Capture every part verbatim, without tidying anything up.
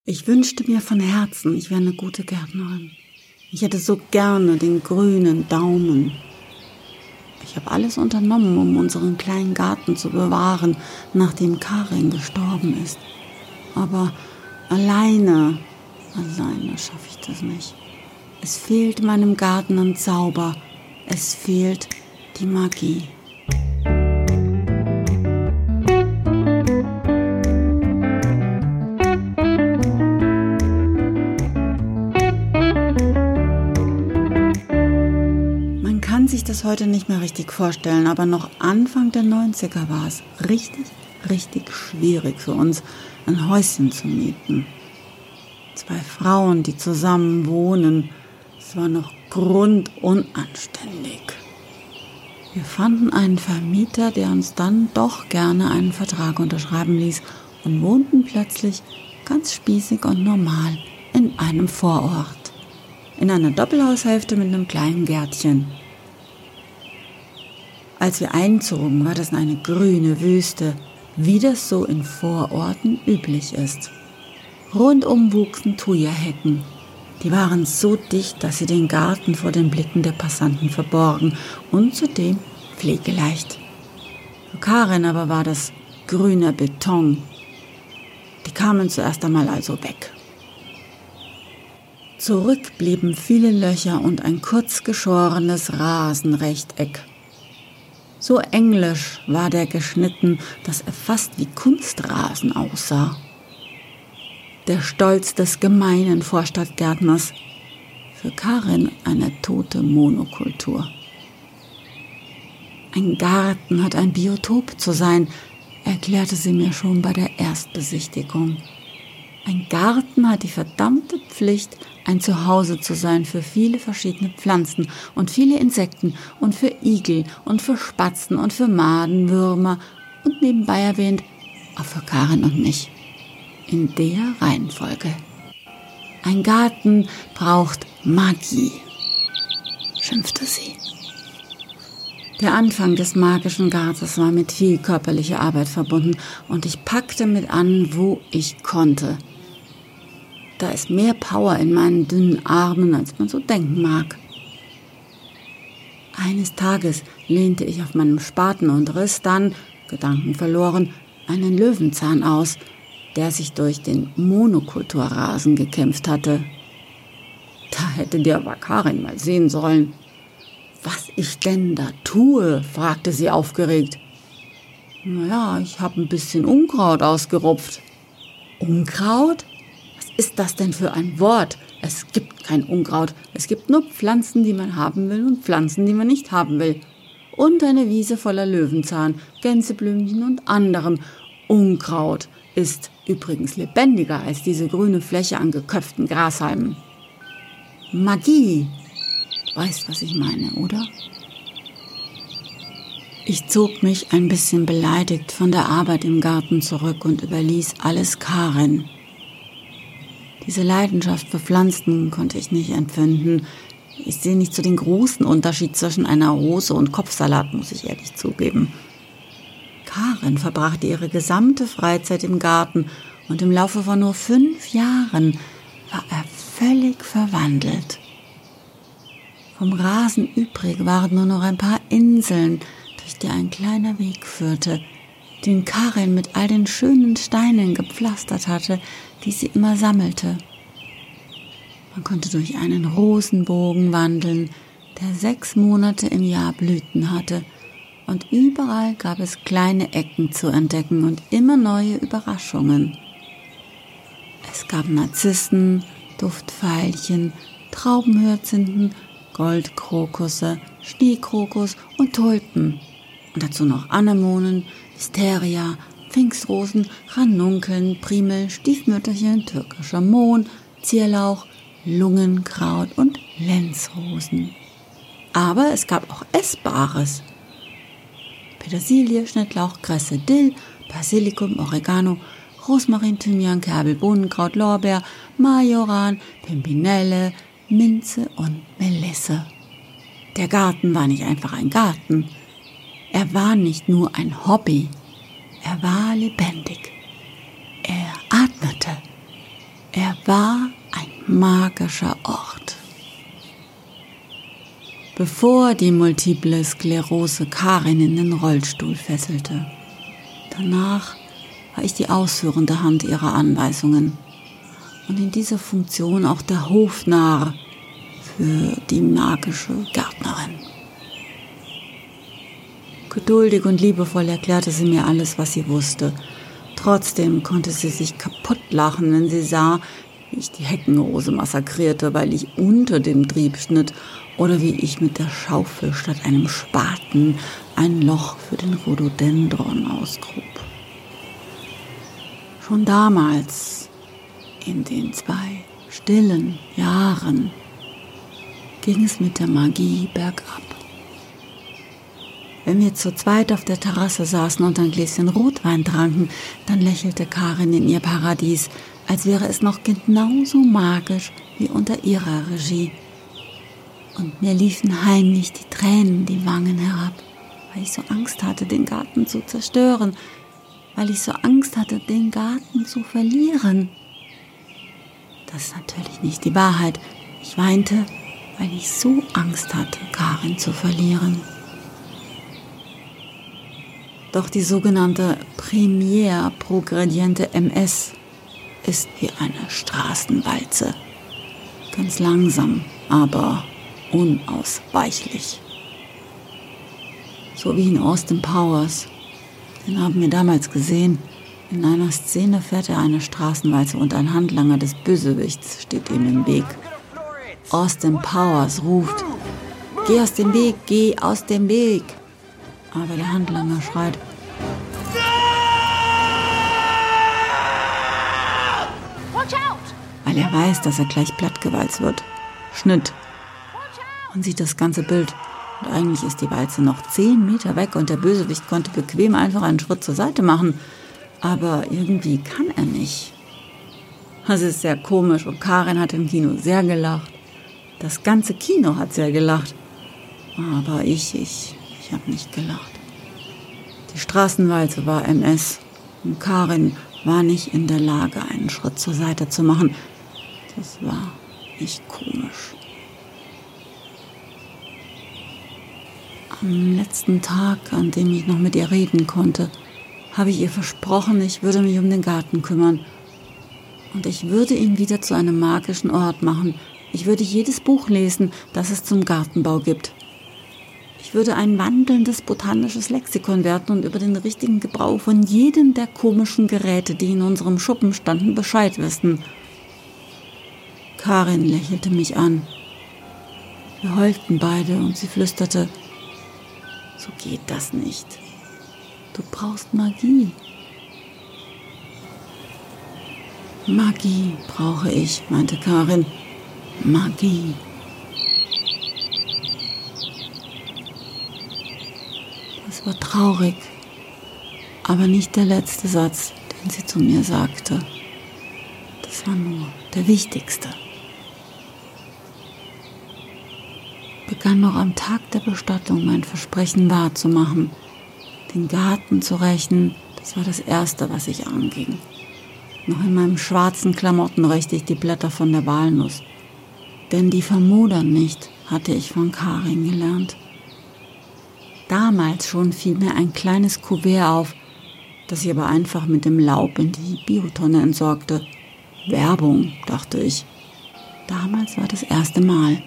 Ich wünschte mir von Herzen, ich wäre eine gute Gärtnerin. Ich hätte so gerne den grünen Daumen. Ich habe alles unternommen, um unseren kleinen Garten zu bewahren, nachdem Karin gestorben ist. Aber alleine, alleine schaffe ich das nicht. Es fehlt meinem Garten an Zauber. Es fehlt die Magie. Man kann sich das heute nicht mehr richtig vorstellen, aber noch Anfang der neunziger war es richtig, richtig schwierig für uns, ein Häuschen zu mieten. Zwei Frauen, die zusammen wohnen, es war noch grundunanständig. Wir fanden einen Vermieter, der uns dann doch gerne einen Vertrag unterschreiben ließ und wohnten plötzlich ganz spießig und normal in einem Vorort. In einer Doppelhaushälfte mit einem kleinen Gärtchen. Als wir einzogen, war das eine grüne Wüste, wie das so in Vororten üblich ist. Rundum wuchsen Thuja-Hecken. Die waren so dicht, dass sie den Garten vor den Blicken der Passanten verborgen und zudem pflegeleicht. Für Karin aber war das grüner Beton. Die kamen zuerst einmal also weg. Zurück blieben viele Löcher und ein kurz geschorenes Rasenrechteck. So englisch war der geschnitten, dass er fast wie Kunstrasen aussah. Der Stolz des gemeinen Vorstadtgärtners, für Karin eine tote Monokultur. Ein Garten hat ein Biotop zu sein, erklärte sie mir schon bei der Erstbesichtigung. Ein Garten hat die verdammte Pflicht, ein Zuhause zu sein für viele verschiedene Pflanzen und viele Insekten und für Igel und für Spatzen und für Maden, Würmer und nebenbei erwähnt auch für Karin und mich. In der Reihenfolge. Ein Garten braucht Magie, schimpfte sie. Der Anfang des magischen Gartens war mit viel körperlicher Arbeit verbunden und ich packte mit an, wo ich konnte. Da ist mehr Power in meinen dünnen Armen, als man so denken mag. Eines Tages lehnte ich auf meinem Spaten und riss dann, gedankenverloren, einen Löwenzahn aus, der sich durch den Monokulturrasen gekämpft hatte. Da hätte die aber Karin mal sehen sollen. Was ich denn da tue, fragte sie aufgeregt. Naja, ich habe ein bisschen Unkraut ausgerupft. Unkraut? Was ist das denn für ein Wort? Es gibt kein Unkraut. Es gibt nur Pflanzen, die man haben will und Pflanzen, die man nicht haben will. Und eine Wiese voller Löwenzahn, Gänseblümchen und anderem Unkraut ist übrigens lebendiger als diese grüne Fläche an geköpften Grashalmen. Magie. Du weißt, was ich meine, oder? Ich zog mich ein bisschen beleidigt von der Arbeit im Garten zurück und überließ alles Karin. Diese Leidenschaft für Pflanzen konnte ich nicht empfinden. Ich sehe nicht so den großen Unterschied zwischen einer Rose und Kopfsalat, muss ich ehrlich zugeben. Karin verbrachte ihre gesamte Freizeit im Garten und im Laufe von nur fünf Jahren war er völlig verwandelt. Vom Rasen übrig waren nur noch ein paar Inseln, durch die ein kleiner Weg führte, den Karin mit all den schönen Steinen gepflastert hatte, die sie immer sammelte. Man konnte durch einen Rosenbogen wandeln, der sechs Monate im Jahr Blüten hatte, und überall gab es kleine Ecken zu entdecken und immer neue Überraschungen. Es gab Narzissen, Duftveilchen, Traubenhyazinthen, Goldkrokusse, Schneekrokus und Tulpen. Und dazu noch Anemonen, Wisteria, Pfingstrosen, Ranunkeln, Primel, Stiefmütterchen, türkischer Mohn, Zierlauch, Lungenkraut und Lenzrosen. Aber es gab auch Essbares. Petersilie, Schnittlauch, Kresse, Dill, Basilikum, Oregano, Rosmarin, Thymian, Kerbel, Bohnenkraut, Lorbeer, Majoran, Pimpinelle, Minze und Melisse. Der Garten war nicht einfach ein Garten. Er war nicht nur ein Hobby. Er war lebendig. Er atmete. Er war ein magischer Ort. Bevor die multiple Sklerose Karin in den Rollstuhl fesselte. Danach war ich die ausführende Hand ihrer Anweisungen und in dieser Funktion auch der Hofnarr für die magische Gärtnerin. Geduldig und liebevoll erklärte sie mir alles, was sie wusste. Trotzdem konnte sie sich kaputt lachen, wenn sie sah, wie ich die Heckenrose massakrierte, weil ich unter dem Trieb schnitt oder wie ich mit der Schaufel statt einem Spaten ein Loch für den Rhododendron ausgrub. Schon damals, in den zwei stillen Jahren, ging es mit der Magie bergab. Wenn wir zu zweit auf der Terrasse saßen und ein Gläschen Rotwein tranken, dann lächelte Karin in ihr Paradies, als wäre es noch genauso magisch wie unter ihrer Regie. Und mir liefen heimlich die Tränen die Wangen herab, weil ich so Angst hatte, den Garten zu zerstören, weil ich so Angst hatte, den Garten zu verlieren. Das ist natürlich nicht die Wahrheit. Ich weinte, weil ich so Angst hatte, Karin zu verlieren. Doch die sogenannte Premiere Progrediente M S ist wie eine Straßenwalze. Ganz langsam, aber unausweichlich. So wie in Austin Powers. Den haben wir damals gesehen. In einer Szene fährt er eine Straßenwalze und ein Handlanger des Bösewichts steht ihm im Weg. Austin Powers ruft: Geh aus dem Weg, geh aus dem Weg! Aber der Handlanger schreit: weil er weiß, dass er gleich plattgewalzt wird. Schnitt. Man sieht das ganze Bild. Und eigentlich ist die Walze noch zehn Meter weg und der Bösewicht konnte bequem einfach einen Schritt zur Seite machen. Aber irgendwie kann er nicht. Das ist sehr komisch und Karin hat im Kino sehr gelacht. Das ganze Kino hat sehr gelacht. Aber ich, ich, ich habe nicht gelacht. Die Straßenwalze war M S und Karin war nicht in der Lage, einen Schritt zur Seite zu machen. Das war echt komisch. Am letzten Tag, an dem ich noch mit ihr reden konnte, habe ich ihr versprochen, ich würde mich um den Garten kümmern. Und ich würde ihn wieder zu einem magischen Ort machen. Ich würde jedes Buch lesen, das es zum Gartenbau gibt. Ich würde ein wandelndes botanisches Lexikon werden und über den richtigen Gebrauch von jedem der komischen Geräte, die in unserem Schuppen standen, Bescheid wissen. Karin lächelte mich an. Wir heulten beide und sie flüsterte: So geht das nicht. Du brauchst Magie. Magie brauche ich, meinte Karin. Magie. Das war traurig, aber nicht der letzte Satz, den sie zu mir sagte. Das war nur der wichtigste. Ich begann noch am Tag der Bestattung mein Versprechen wahrzumachen. Den Garten zu rächen, das war das Erste, was ich anging. Noch in meinem schwarzen Klamotten rächte ich die Blätter von der Walnuss. Denn die vermodern nicht, hatte ich von Karin gelernt. Damals schon fiel mir ein kleines Kuvert auf, das ich aber einfach mit dem Laub in die Biotonne entsorgte. Werbung, dachte ich. Damals war das erste Mal.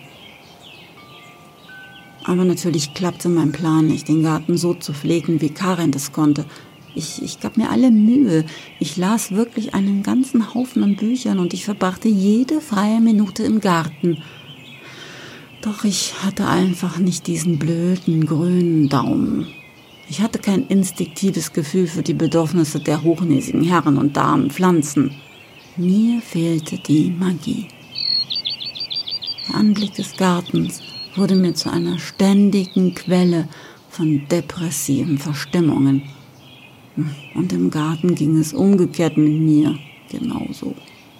Aber natürlich klappte mein Plan nicht, den Garten so zu pflegen, wie Karin das konnte. Ich, ich gab mir alle Mühe. Ich las wirklich einen ganzen Haufen an Büchern und ich verbrachte jede freie Minute im Garten. Doch ich hatte einfach nicht diesen blöden, grünen Daumen. Ich hatte kein instinktives Gefühl für die Bedürfnisse der hochnäsigen Herren und Damen Pflanzen. Mir fehlte die Magie. Der Anblick des Gartens wurde mir zu einer ständigen Quelle von depressiven Verstimmungen. Und im Garten ging es umgekehrt mit mir genauso.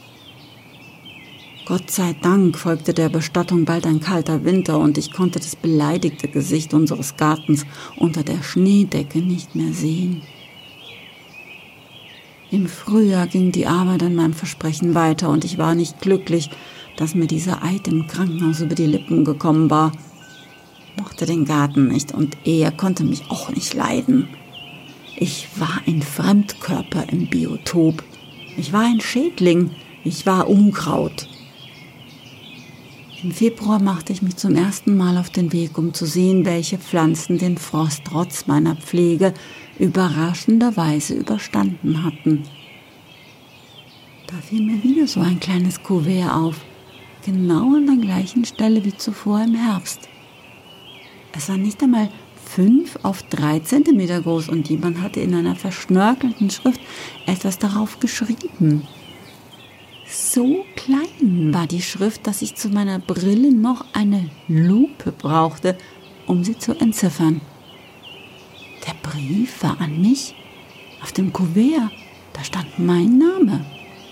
Gott sei Dank folgte der Bestattung bald ein kalter Winter und ich konnte das beleidigte Gesicht unseres Gartens unter der Schneedecke nicht mehr sehen. Im Frühjahr ging die Arbeit an meinem Versprechen weiter und ich war nicht glücklich, dass mir dieser Eid im Krankenhaus über die Lippen gekommen war. Ich mochte den Garten nicht und er konnte mich auch nicht leiden. Ich war ein Fremdkörper im Biotop. Ich war ein Schädling. Ich war Unkraut. Im Februar machte ich mich zum ersten Mal auf den Weg, um zu sehen, welche Pflanzen den Frost trotz meiner Pflege überraschenderweise überstanden hatten. Da fiel mir wieder so ein kleines Kuvert auf, genau an der gleichen Stelle wie zuvor im Herbst. Es war nicht einmal fünf auf drei Zentimeter groß und jemand hatte in einer verschnörkelten Schrift etwas darauf geschrieben. So klein war die Schrift, dass ich zu meiner Brille noch eine Lupe brauchte, um sie zu entziffern. Der Brief war an mich. Auf dem Kuvert, da stand mein Name.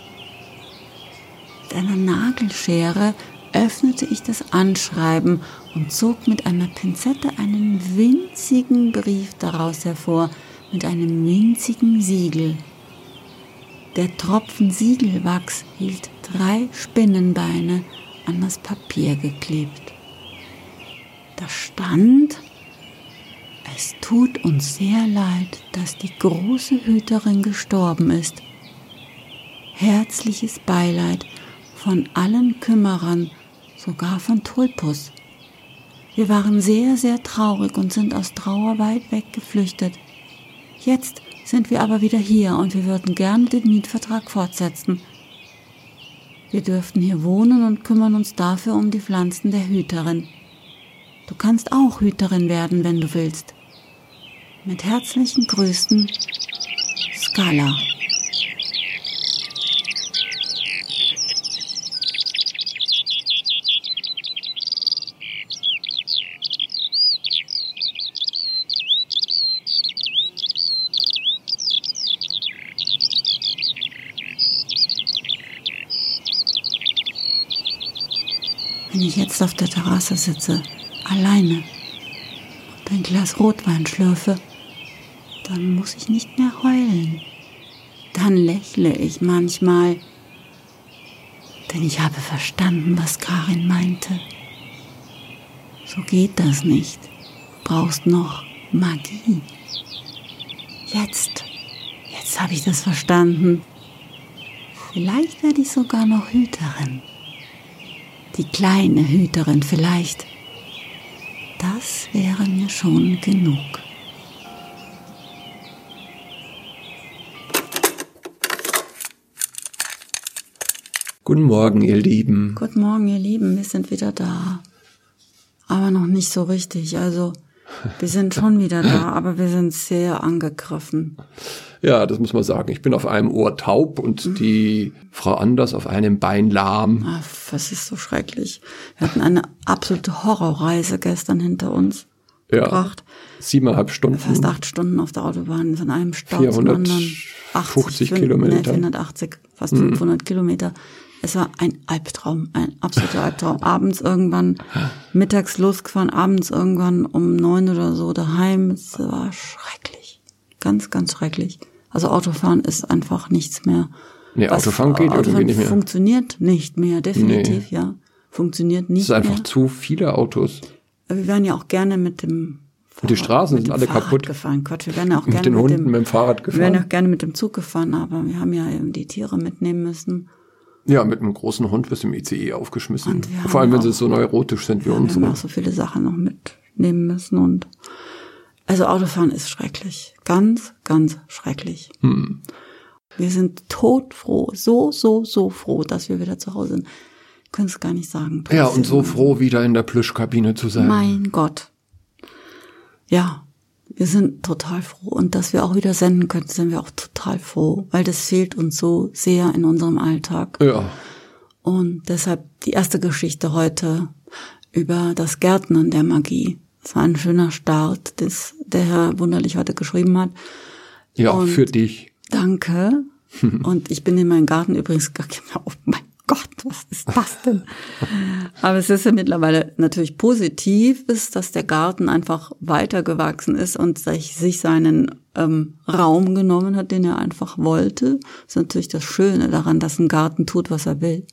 Mit einer Nagelschere öffnete ich das Anschreiben und zog mit einer Pinzette einen winzigen Brief daraus hervor, mit einem winzigen Siegel. Der Tropfen Siegelwachs hielt drei Spinnenbeine an das Papier geklebt. Da stand: Es tut uns sehr leid, dass die große Hüterin gestorben ist. Herzliches Beileid von allen Kümmerern, sogar von Tulpus. Wir waren sehr, sehr traurig und sind aus Trauer weit weg geflüchtet. Jetzt sind wir aber wieder hier und wir würden gerne den Mietvertrag fortsetzen. Wir dürften hier wohnen und kümmern uns dafür um die Pflanzen der Hüterin. Du kannst auch Hüterin werden, wenn du willst. Mit herzlichen Grüßen, Scala. Wenn ich jetzt auf der Terrasse sitze, alleine, und ein Glas Rotwein schlürfe, dann muss ich nicht mehr heulen. Dann lächle ich manchmal, denn ich habe verstanden, was Karin meinte. So geht das nicht. Du brauchst noch Magie. Jetzt, jetzt habe ich das verstanden. Vielleicht werde ich sogar noch Hüterin. Die kleine Hüterin vielleicht. Das wäre mir schon genug. Guten Morgen, ihr Lieben. Guten Morgen, ihr Lieben. Wir sind wieder da. Aber noch nicht so richtig. Also, wir sind schon wieder da, aber wir sind sehr angegriffen. Ja, das muss man sagen. Ich bin auf einem Ohr taub und mhm. die Frau Anders auf einem Bein lahm. Ach, das ist so schrecklich. Wir hatten eine absolute Horrorreise gestern hinter uns ja, gebracht. Siebeneinhalb Stunden. Fast acht Stunden auf der Autobahn von einem Stau zum anderen. achtzig Kilometer. Nee, vierhundertachtzig, fast mhm. fünfhundert Kilometer. Es war ein Albtraum, ein absoluter Albtraum. Abends irgendwann, mittags losgefahren, abends irgendwann um neun oder so daheim. Es war schrecklich. Ganz, ganz schrecklich. Also Autofahren ist einfach nichts mehr. Nee, Was, Autofahren geht Autofahren irgendwie nicht mehr. Funktioniert nicht mehr, definitiv, nee. ja. Funktioniert nicht mehr. Es ist einfach mehr. zu viele Autos. Wir wären ja auch gerne mit dem Und die Straßen sind alle Fahrrad kaputt. gefahren. Quatsch, wir wären ja auch mit gerne den mit Hunden dem, mit dem Fahrrad gefahren. Wir wären auch gerne mit dem Zug gefahren, aber wir haben ja eben die Tiere mitnehmen müssen. Ja, mit einem großen Hund wirst du im I C E aufgeschmissen. Vor allem, wenn sie so neurotisch sind wie ja, unsere. Wir haben auch so viele Sachen noch mitnehmen müssen und also Autofahren ist schrecklich. Ganz, ganz schrecklich. Hm. Wir sind todfroh, so, so, so froh, dass wir wieder zu Hause sind. Können es gar nicht sagen. Trotzdem. Ja, und so froh, wieder in der Plüschkabine zu sein. Mein Gott. Ja, wir sind total froh. Und dass wir auch wieder senden können, sind wir auch total froh, weil das fehlt uns so sehr in unserem Alltag. Ja. Und deshalb die erste Geschichte heute über das Gärtnern der Magie. Das war ein schöner Start, das der Herr Wunderlich heute geschrieben hat. Ja, und für dich. Danke. Und ich bin in meinen Garten übrigens, oh mein Gott, was ist das denn? Aber es ist ja mittlerweile natürlich positiv, ist, dass der Garten einfach weitergewachsen ist und sich, sich seinen ähm, Raum genommen hat, den er einfach wollte. Das ist natürlich das Schöne daran, dass ein Garten tut, was er will.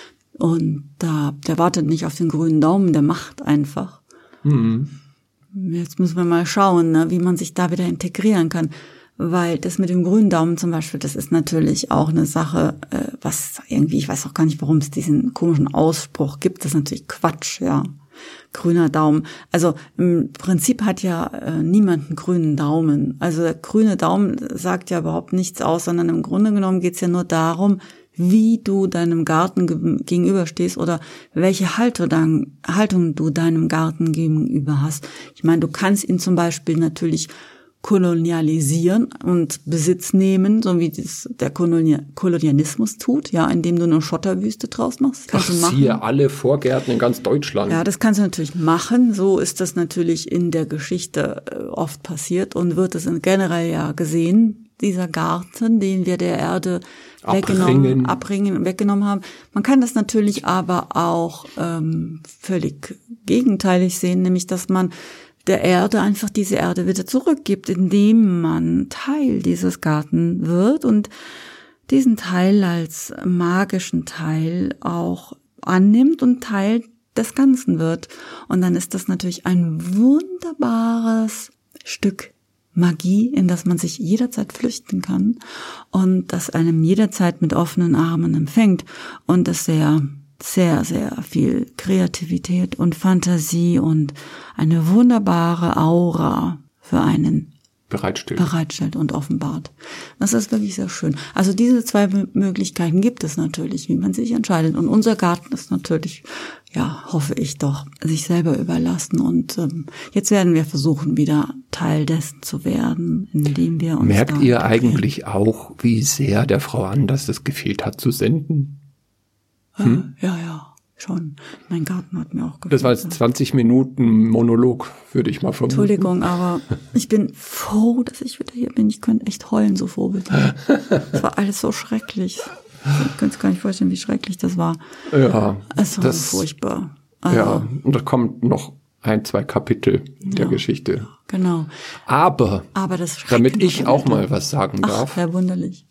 Und da, der wartet nicht auf den grünen Daumen, der macht einfach. Mhm. Jetzt müssen wir mal schauen, ne, wie man sich da wieder integrieren kann. Weil das mit dem grünen Daumen zum Beispiel, das ist natürlich auch eine Sache, äh, was irgendwie, ich weiß auch gar nicht, warum es diesen komischen Ausspruch gibt. Das ist natürlich Quatsch, ja. Grüner Daumen. Also im Prinzip hat ja äh, niemand einen grünen Daumen. Also der grüne Daumen sagt ja überhaupt nichts aus, sondern im Grunde genommen geht's ja nur darum, wie du deinem Garten ge- gegenüberstehst oder welche Haltung, dann, Haltung du deinem Garten gegenüber hast. Ich meine, du kannst ihn zum Beispiel natürlich kolonialisieren und Besitz nehmen, so wie das der Kolonial- Kolonialismus tut, ja, indem du eine Schotterwüste draus machst. Kannst Ach, du machen. siehe alle Vorgärten in ganz Deutschland. Ja, das kannst du natürlich machen. So ist das natürlich in der Geschichte äh, oft passiert und wird es generell ja gesehen, dieser Garten, den wir der Erde weggenommen, abbringen, weggenommen haben. Man kann das natürlich aber auch ähm, völlig gegenteilig sehen, nämlich dass man der Erde einfach diese Erde wieder zurückgibt, indem man Teil dieses Garten wird und diesen Teil als magischen Teil auch annimmt und Teil des Ganzen wird. Und dann ist das natürlich ein wunderbares Stück Magie, in das man sich jederzeit flüchten kann und das einem jederzeit mit offenen Armen empfängt und das sehr sehr, sehr viel Kreativität und Fantasie und eine wunderbare Aura für einen bereitstellt. bereitstellt und offenbart. Das ist wirklich sehr schön. Also diese zwei Möglichkeiten gibt es natürlich, wie man sich entscheidet. Und unser Garten ist natürlich, ja, hoffe ich doch, sich selber überlassen. Und ähm, jetzt werden wir versuchen, wieder Teil dessen zu werden, indem wir uns Merkt ihr eigentlich auch, wie sehr der Frau Anders das gefehlt hat zu senden? Hm? Ja, ja, schon. Mein Garten hat mir auch gefallen. Das war jetzt zwanzig Minuten Monolog, würde ich mal vermuten. Entschuldigung, aber ich bin froh, dass ich wieder hier bin. Ich könnte echt heulen, so froh bin ich. Das war alles so schrecklich. Ich könnte es gar nicht vorstellen, wie schrecklich das war. Ja. Es war das, furchtbar. Also, ja, und da kommt noch ein, zwei Kapitel der ja, Geschichte. Genau. Aber, aber das damit ich auch mal was sagen darf. Ach, sehr wunderlich.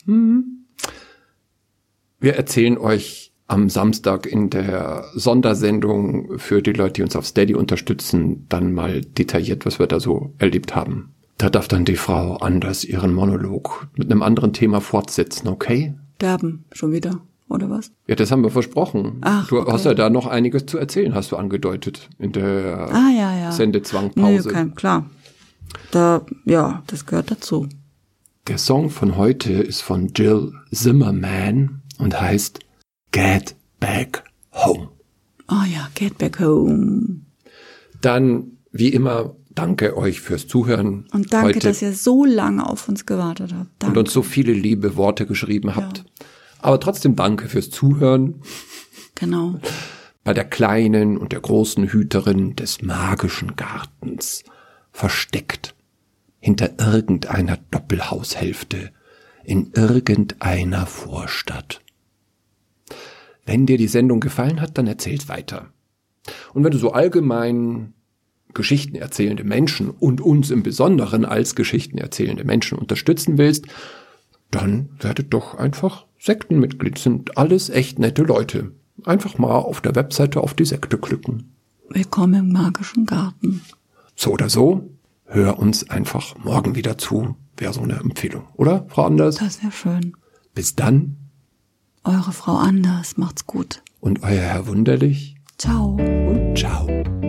Wir erzählen euch am Samstag in der Sondersendung für die Leute, die uns auf Steady unterstützen, dann mal detailliert, was wir da so erlebt haben. Da darf dann die Frau Anders ihren Monolog mit einem anderen Thema fortsetzen, okay? Sterben, schon wieder, oder was? Ja, das haben wir versprochen. Ach, du okay. hast ja da noch einiges zu erzählen, hast du angedeutet in der ah, ja, ja. Sendezwangpause. Nee, kein, klar. Da, ja, das gehört dazu. Der Song von heute ist von Jill Zimmerman und heißt Get Back Home. Oh ja, Get Back Home. Dann, wie immer, danke euch fürs Zuhören. Und danke, heute dass ihr so lange auf uns gewartet habt. Danke. Und uns so viele liebe Worte geschrieben habt. Ja. Aber trotzdem danke fürs Zuhören. Genau. Bei der kleinen und der großen Hüterin des magischen Gartens, versteckt hinter irgendeiner Doppelhaushälfte in irgendeiner Vorstadt. Wenn dir die Sendung gefallen hat, dann erzähl's weiter. Und wenn du so allgemein Geschichten erzählende Menschen und uns im Besonderen als Geschichten erzählende Menschen unterstützen willst, dann werdet doch einfach Sektenmitglied. Sind alles echt nette Leute. Einfach mal auf der Webseite auf die Sekte klicken. Willkommen im magischen Garten. So oder so, hör uns einfach morgen wieder zu. Wäre so eine Empfehlung, oder, Frau Anders? Das wäre schön. Bis dann. Eure Frau Anders, macht's gut. Und euer Herr Wunderlich. Ciao. Und ciao.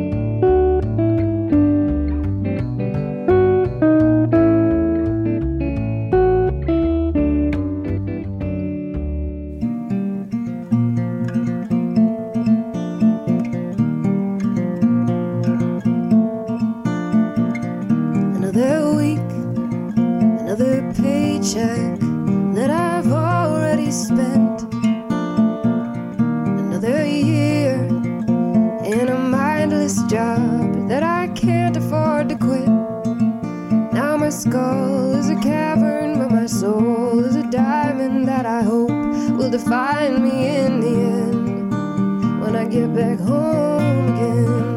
Another week, another paycheck that I've already spent. Another year in a mindless job that I can't afford to quit. Now my skull is a cavern, but my soul is a diamond that I hope will define me in the end when I get back home again.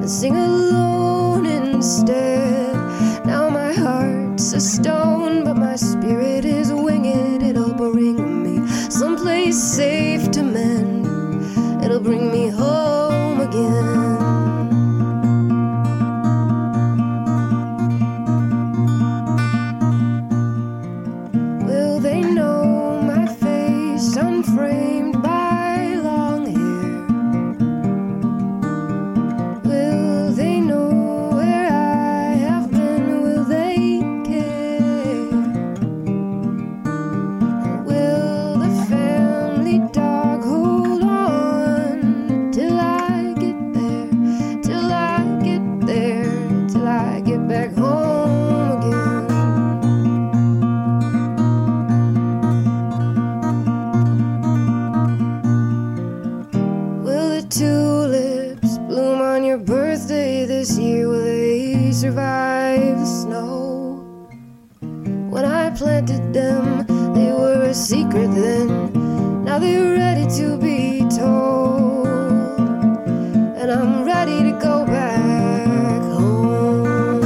and sing alone instead. Now my heart's a stone, but my spirit is winged. It'll bring me someplace safe to mend. It'll bring me home again. Will they know my face unframed by long hair? Will they know where I have been? Will they care? Will the family dog hold on till I get there, till I get there, till I get back home again? Will the tulips bloom on your birthday this year? Will they survive the snow? When I planted them, they were a secret then. Now they're ready to be told, and I'm ready to go back home.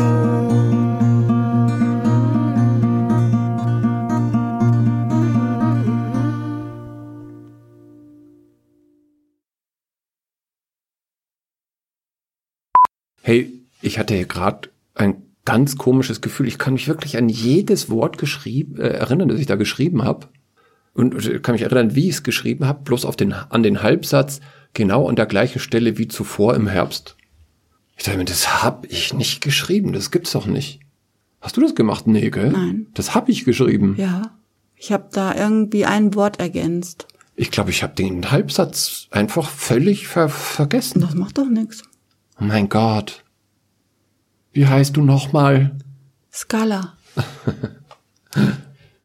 Hey, ich hatte hier gerade ein ganz komisches Gefühl. Ich kann mich wirklich an jedes Wort geschrieben, äh, erinnern, das ich da geschrieben habe. Und äh, kann mich erinnern, wie ich es geschrieben habe, bloß auf den, an den Halbsatz, genau an der gleichen Stelle wie zuvor im Herbst. Ich dachte mir, das habe ich nicht geschrieben, das gibt's doch nicht. Hast du das gemacht? Nee, gell? Nein. Das habe ich geschrieben. Ja, ich habe da irgendwie ein Wort ergänzt. Ich glaube, ich habe den Halbsatz einfach völlig ver- vergessen. Das macht doch nichts. Oh mein Gott. Wie heißt du nochmal? Skala.